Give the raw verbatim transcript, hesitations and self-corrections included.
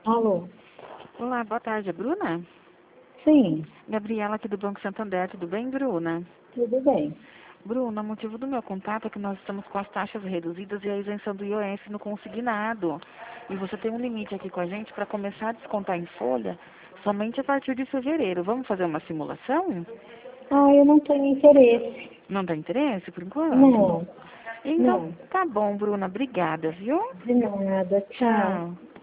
Alô? Olá, boa tarde, é Bruna? Sim, Gabriela aqui do Banco Santander, tudo bem, Bruna? tudo bem. Bruna, o motivo do meu contato é que nós estamos com as taxas reduzidas e a isenção do I O F no consignado. E você tem um limite aqui com a gente para começar a descontar em folha somente a partir de fevereiro. Vamos fazer uma simulação? Ah, eu não tenho interesse. Não tem interesse por enquanto? Não, Então, não. tá bom, Bruna, obrigada, viu? De nada. Tchau. Tchau.